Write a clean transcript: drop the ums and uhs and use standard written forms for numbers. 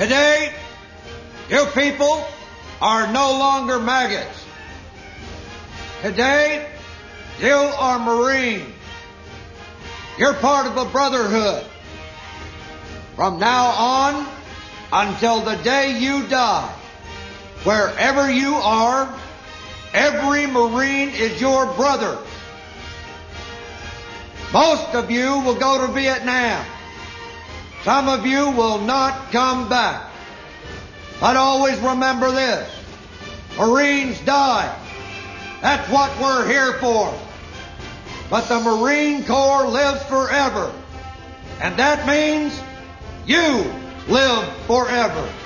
Today, you people are no longer maggots. Today, you are Marines. You're part of a brotherhood. From now on, until the day you die, wherever you are, every Marine is your brother. Most of you will go to Vietnam. Some of you will not come back. But always remember this. Marines die. That's what we're here for. But the Marine Corps lives forever. And that means you live forever.